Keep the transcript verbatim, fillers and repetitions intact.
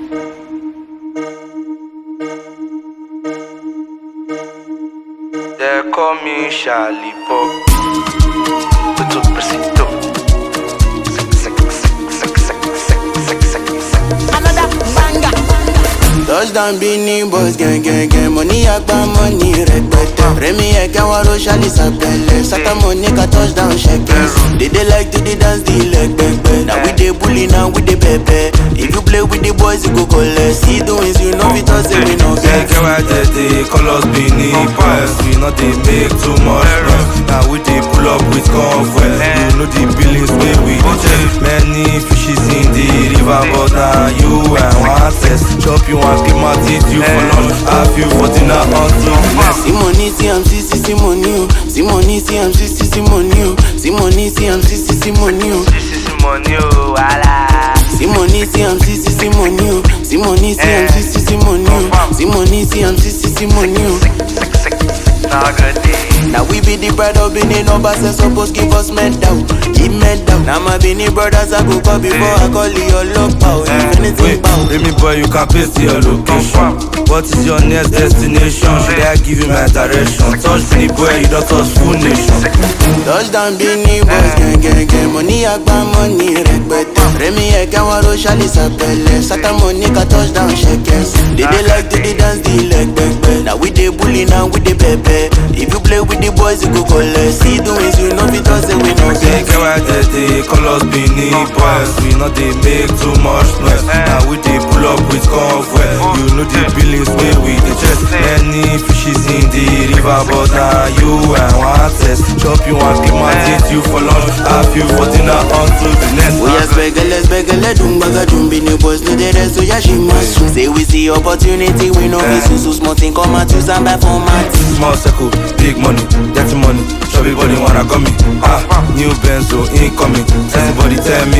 They call me Charlie Pop. Muito preciso. Another banger. Touchdown Beanie Boys, gang gang gang. Money agba money rẹpẹtẹ. Rẹmi ẹ̀kẹ́ wọ́n ro ṣálí sàpẹlẹ. Saka money ka touchdown ṣẹkẹ. They dey like to dey dance the leg gbẹgbẹ. Now we dey bully, now we dey pẹpẹ. If you play with the boys, you go collect. See doings, you know we talk say we no get. Get why they dey call us Beanie Boys. We no dey make too much noise. Now we dey pull up with convoy. You know the billings wey we dey check. Many fishes in the river, but now you and one test. Chop you and keep my teeth you for lunch. Have you for dinner until next. See money, see I'm see see see money, oh. See money, see I'm see see see money, oh. See money, see I'm see see see money, oh. This is money, oh, wala. See money, see I'm see see see money, oh. See money, see I'm see see see money, oh. See money, see I'm see see see money, oh. Now good day. Now we be the pride of Benin numbers and suppose give us medal, give medal. Now my Benin brothers I go call before I call your love power. If anything bow. Remy boy, you can paste your location. What is your next destination? Should I give you my direction? Touch Benin boy, you don't touch full nation. Touchdown Benin Boys, gang gang gang. Money agba money rẹpẹtẹ. Rẹmi ẹ̀kẹ́ wọ́n ro ṣálí sàpẹlẹ. Saka money ka touchdown ṣẹkẹ. They dey like to dey dance the leg gbẹgbẹ. Now we dey bully, now we dey pẹpẹ. If you play with the boys, you go collect. See doings, you know we talk say we no get. Get why they dey call us Beanie Boys. We no dey make too much noise. Now we dey pull up with convoy. You know the billings wey we dey chest. Many fishes in the river, but now you and one test. Chop you and keep my teeth you for lunch. Have you for dinner until the next. Oya spẹgẹlẹ spẹgẹlẹ dùn gbàgà dùn. Benin Boys no dey rest, oya ṣì máa sùn. Say we see opportunity, we no be so so small thing come out use am buy format. Small circle, big money, dirty money. Everybody wanna come me. Ah, new Benzo incoming. Everybody tell me